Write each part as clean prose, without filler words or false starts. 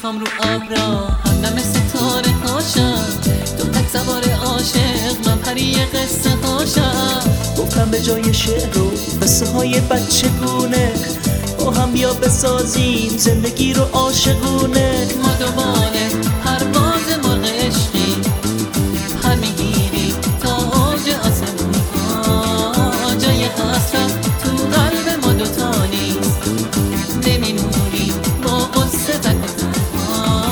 میخوام رو ابرا همدم ستاره هاشم، تو تک سوار عاشق من پری قصه هاشم. گفتم به جای شعر و قصه های بچگونه با هم بیا بسازیم زندگی رو عاشقونه. ما دوباره پرواز مرغ عشقی، پر میگیری تا اوج آسمون ها. جای حسرت تو قلب ما دوتا نیست، نمیمونی با قصه تک و تنها.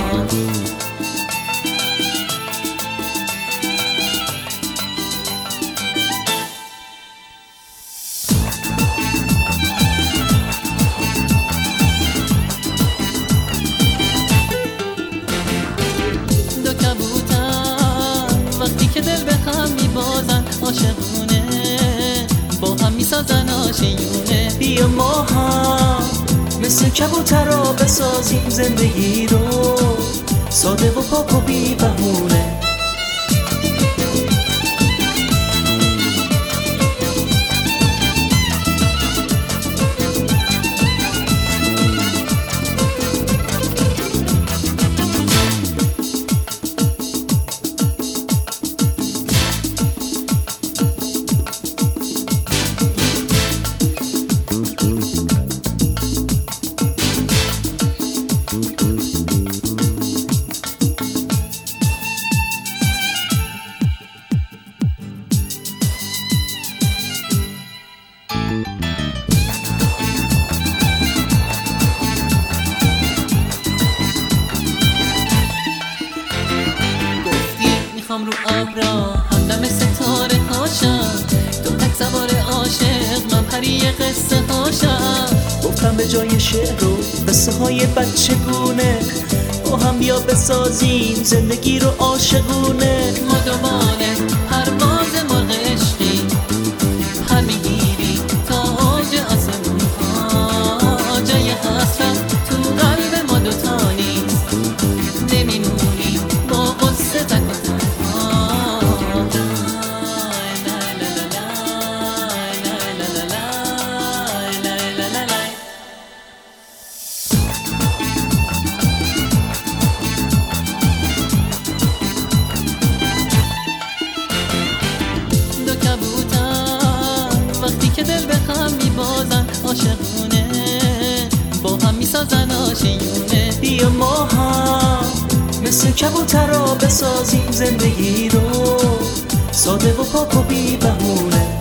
دو کبوتر وقتی که دل به هم میبازن، عاشقونه با هم میسازن آشیونه. بیا ما هم مثل کبوترا بسازیم زندگی رو ساده و پاک و بی بهونه. میخوام رو ابرا همدم ستاره هاشم، تو تک سوار عاشق من پری قصه هاشم. گفتم به جای شعر و قصه های بچگونه با هم بیا بسازیم زندگی رو عاشقونه. ما دوباره پرواز مرغ عشقی، پر میگیری تا اوج آسمون ها. جای حسرت تو قلب ما دوتا نیست، نمیمونی با قصه تک و تنها. دو کبوتر وقتی که دل به هم میبازن، عاشقونه با هم میسازن آشیونه. بیا ما هم مثل کبوترا بسازیم زندگی رو ساده و پاک و بی بهونه.